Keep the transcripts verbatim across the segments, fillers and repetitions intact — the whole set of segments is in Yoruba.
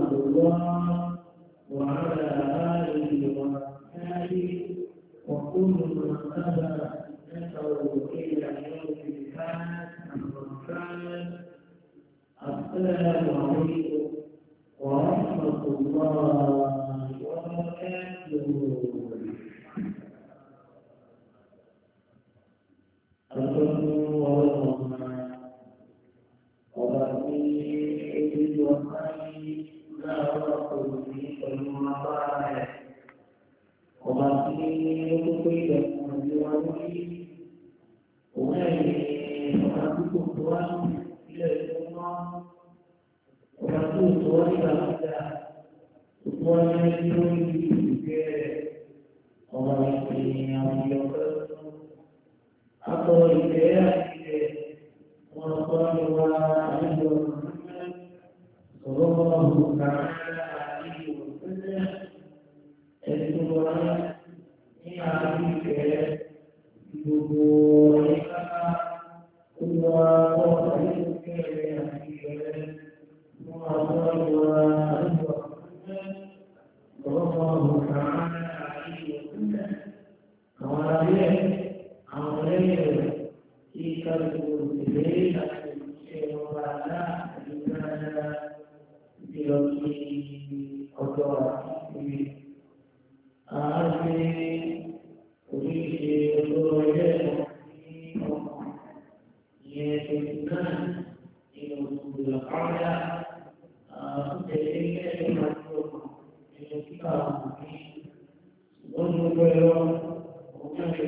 الله وعلى آله وأصحابه وكل من أبى نسأل إلى يوم البعث أما بعد السلام عليكم ورحمة الله وبركاته. Atau ideal Muhammad sallallahu alaihi wasallam itu orang ini ahli ke ibu mereka Allah itu ke ahli ke Muhammad sallallahu alaihi wasallam kemudian awalnya jika diberi semuanya juga dilakukan otorasi ahli polisi otorasi yaitu itu berkala sehingga itu kita mengumpulkan orang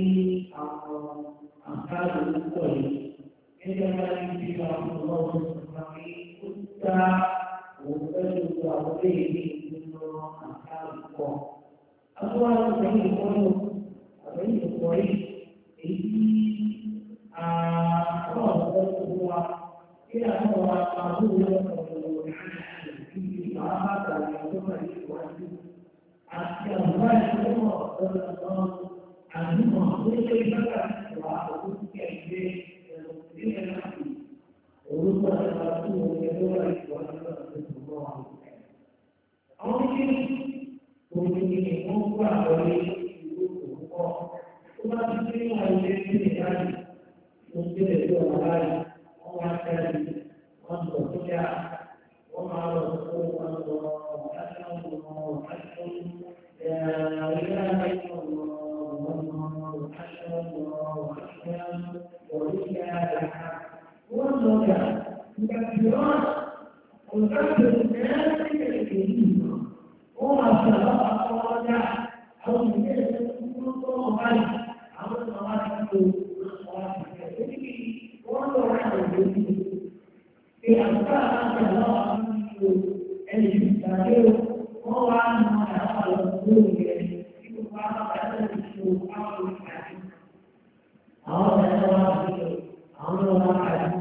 yang sebagai kita bukan juga boleh menolak akal kok. Apa yang ini perlu? Apa ini boleh? Ini ah kalau semua tidak orang tahu yang perlu ini apa dan yang perlu wajib. Asyik wajib semua orang anu boleh kita wajib kita ini urusan satu yang boleh buat semua. Awak ini mungkin ini muka boleh itu muka. Cuma ini ada ini ada mungkin itu ada orang tadi orang bekerja orang orang orang asal orang asal ya ia itu orang orang asal orang asal orang وَالْمَوْجَةِ مُكَبِّرَاتِ وَمُكَبِّرُ النَّاسِ كَالْكَرِيمِ وَمَا شَاءَ اللَّهُ أَوْ يَكُونُ اللَّهُ أَوْ الْمَوَاهِبُ في أمثال الله أن يستطيع هو أن يرى الرسول في مقابلة الشيوخ أو الحاكم أو الرسول أو الحاكم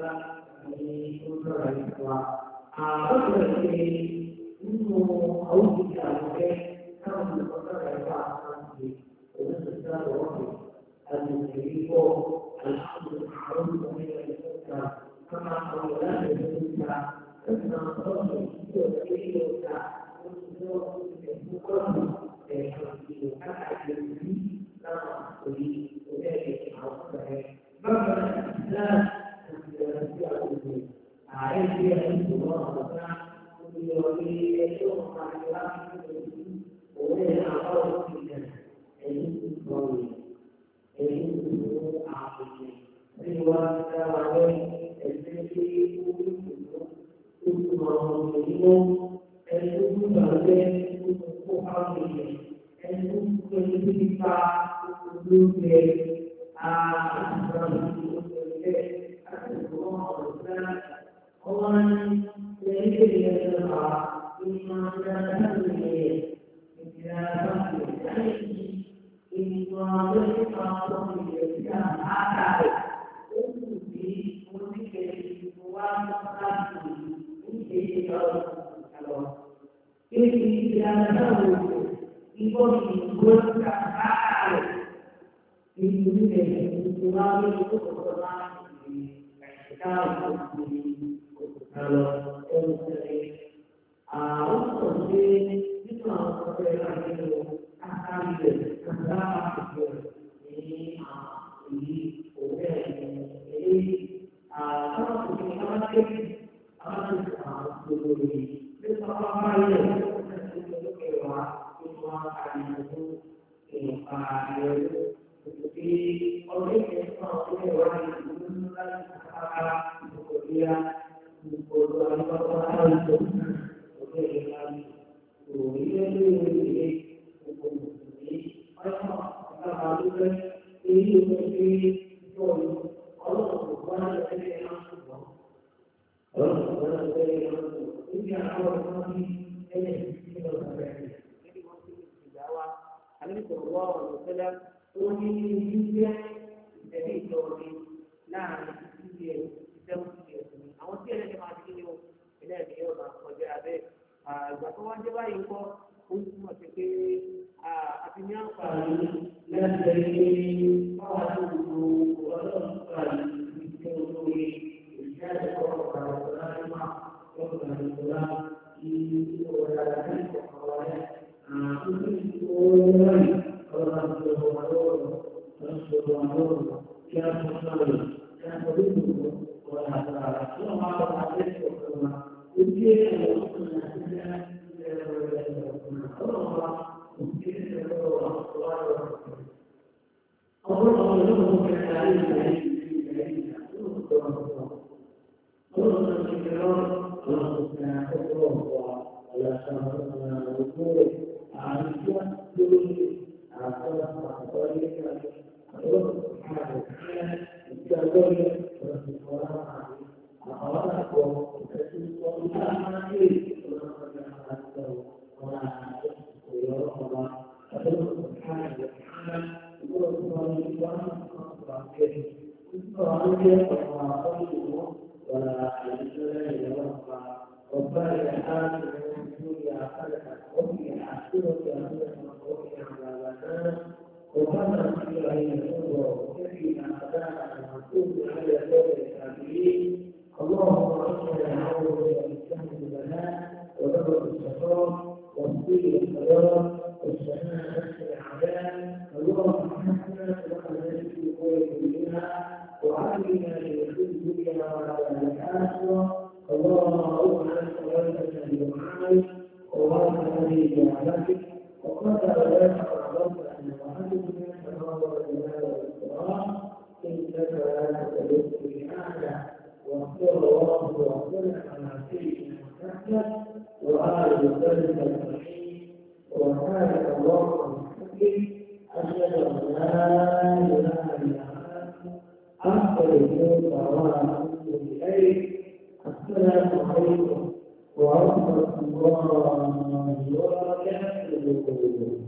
ini untuk rakyat. Apa seperti untuk audit yang kalau untuk rakyat nanti itu sudah berlaku. Al-Mu'miniko Al-Hamdulillah Al-Mu'miniko kama Allah berfirman tentang orang yang hidup untuk bukan dari hidup akan jadi nama beri oleh Allah. Bagaimana Islam dan Islam ayat yang Allah menjadi itu mengajarkan oleh Allah kita itu boleh itu apa sih? Riwayat lain seperti itu itu orang itu itu bagian itu orang ini itu kita dulu ke ah orang itu ke orang yang dia adalah iman dan ini dia ini ini orang yang kalau dia ada untuk di untuk di luar negeri ini kalau ini dia tahu ibu buat kakak itu ini luar itu orang di kalau kalau untuk ah untuk itu orang yang itu akan dikenal ini ini oleh ini ah kalau kita masih akan dulu ini itu apa yang kita kewa itu akan itu ini ada seperti oleh kita kewa itu kan apa kemudian kemudian apa itu oke kan ini ini dan dari awal dulu orang itu jadi orang orang orang orang itu orang orang ah itu orang orang orang orang yang sekali yang begitu orang orang semua orang itu orang itu السلام عليكم ورحمة الله وبركاته.